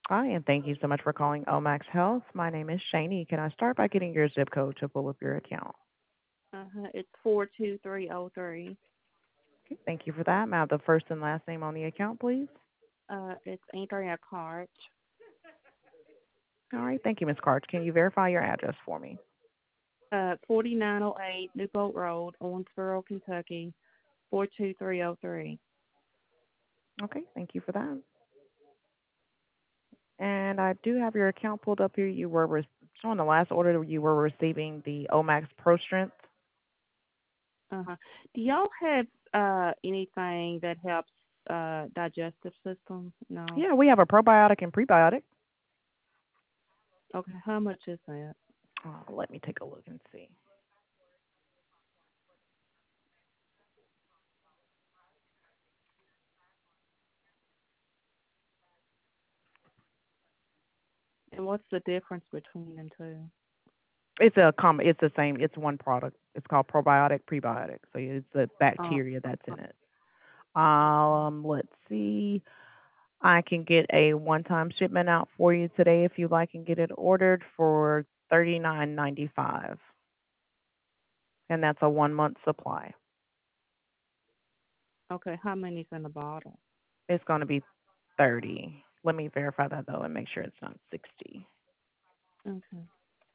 Hi, and thank you so much for calling Omax Health. My name is Shani. Can I start by getting your zip code to pull up your account? It's 42303. Okay, thank you for that. May I have the first and last name on the account, please? It's Andrea Cart. All right, thank you, Ms. Karch. Can you verify your address for me? 4908 Newbolt Road, Owensboro, Kentucky, 42303. Okay, thank you for that. And I do have your account pulled up here. You were showing the last order you were receiving the Omax Pro Strength. Uh-huh. Do y'all have anything that helps digestive system? No. Yeah, we have a probiotic and prebiotic. Okay, how much is that? Let me take a look and see. And what's the difference between them two? It's the same. It's one product. It's called probiotic prebiotic. So it's the Oh, bacteria that's in it. okay. Let's see. I can get a one-time shipment out for you today if you like and get it ordered for 39.95, and that's a 1 month supply. Okay, how many's in the bottle? It's going to be 30. Let me verify that though and make sure it's not 60. Okay.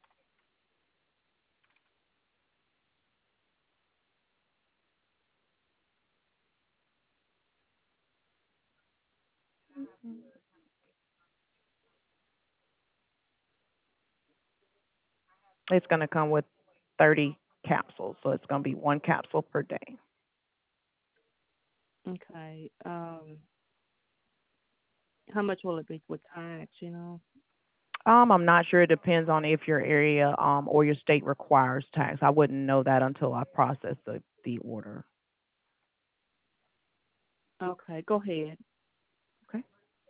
It's going to come with 30 capsules, so it's going to be one capsule per day. Okay. How much will it be with tax? I'm not sure. It depends on if your area or your state requires tax. I wouldn't know that until I process the order. Okay, go ahead. Okay.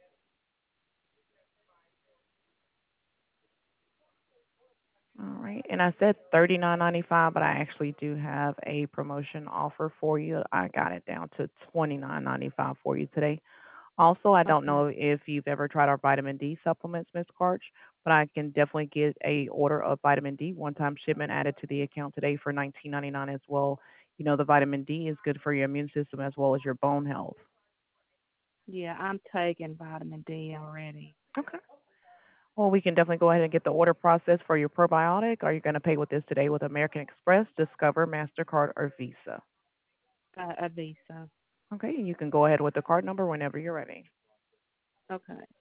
All right. And I said 39.95, but I actually do have a promotion offer for you. I got it down to 29.95 for you today. Also, I don't Okay. know if you've ever tried our vitamin D supplements, Miss Karch, but I can definitely get a order of vitamin D one-time shipment added to the account today for 19.99 as well. You know, the vitamin D is good for your immune system as well as your bone health. Yeah, I'm taking vitamin D already. Okay. Well, we can definitely go ahead and get the order process for your probiotic. Are you going to pay with this today with American Express, Discover, MasterCard, or Visa? A Visa. Okay, you can go ahead with the card number whenever you're ready. Okay.